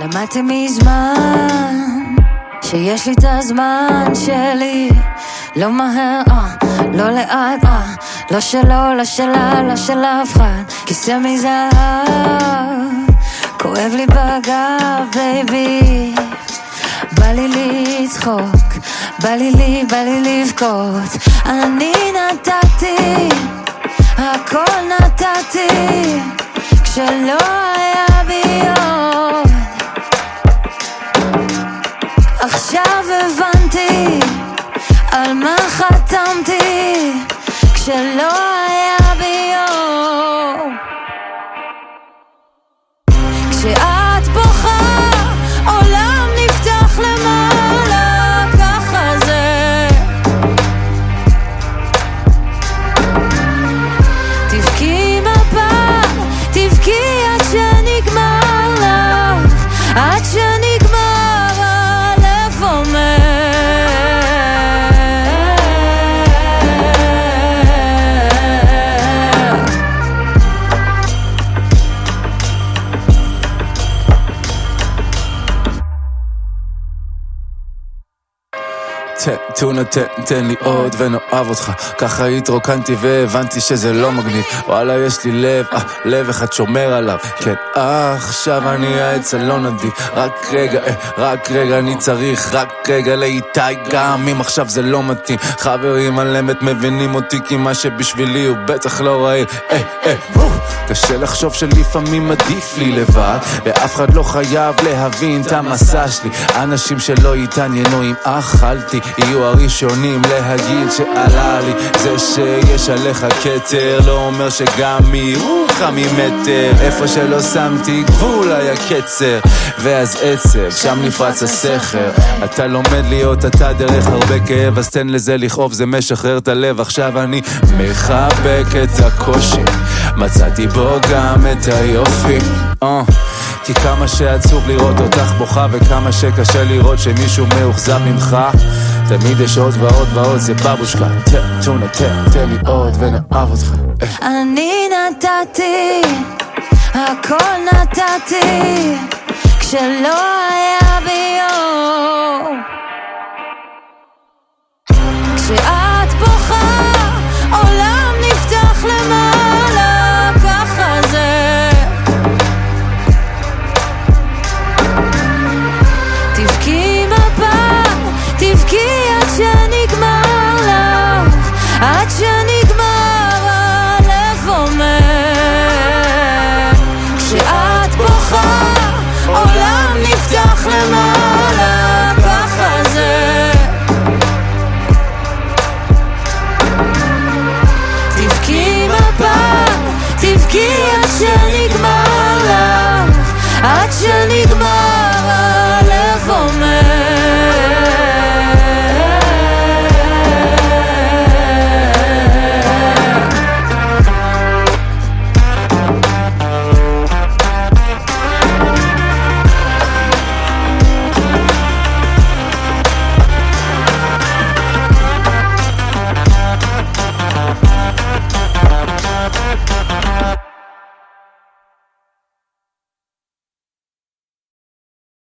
למדתי מזמן שיש לי את הזמן שלי, לא מהר, לא לאט, לא שלו, לא שלה, לא של אף אחד, כיסא מזהב, כואב לי בגב, בייבי, בא לי לצחוק, בא לי לבכות, אני נתתי, הכל נתתי, כשלא היה בי עוד, עכשיו הבנתי על מה חתמתי, כשלא היה בי עוד, כשאת בוכה עולם נפתח למעלה, ככה זה, תבכי מפעם, תבכי עד שנגמר לך, עד שנגמר הלב אומר, תן לי עוד ונאהב אותך, ככה התרוקנתי והבנתי שזה לא מגניב, וואלה יש לי לב, לב אחד שומר עליו, כן עכשיו אני העץ הלא נדיב, רק רגע אני צריך, רק רגע לאיתי, גם אם עכשיו זה לא מתאים, חברים על אמת מבינים אותי, כי מה שבשבילי הוא בטח לא רעי, קשה לחשוב שלפעמים עדיף לי לבד, ואף אחד לא חייב להבין את המסע שלי, אנשים שלא יתעניינו אם אכלתי יהיו הראשונים להגיד שעלה לי, זה שיש עליך כתר לא אומר שגם מירוך ממטר, איפה שלא שמתי גבול היה קצר, ואז עצב שם נפרץ הסכר, אתה לומד להיות אתה דרך הרבה כאב, אז תן לזה לכאוב, זה משחרר את הלב, עכשיו אני מחבק את הקושי, מצאתי בו גם את היופי, כי כמה שעצוב לראות אותך בוכה, וכמה שקשה לראות שמישהו מאוכזב ממך, תמיד יש עוד ועוד ועוד, זה בבושקה, תן לי עוד ונאהב אותך, אני נתתי, הכל נתתי, כשלא היה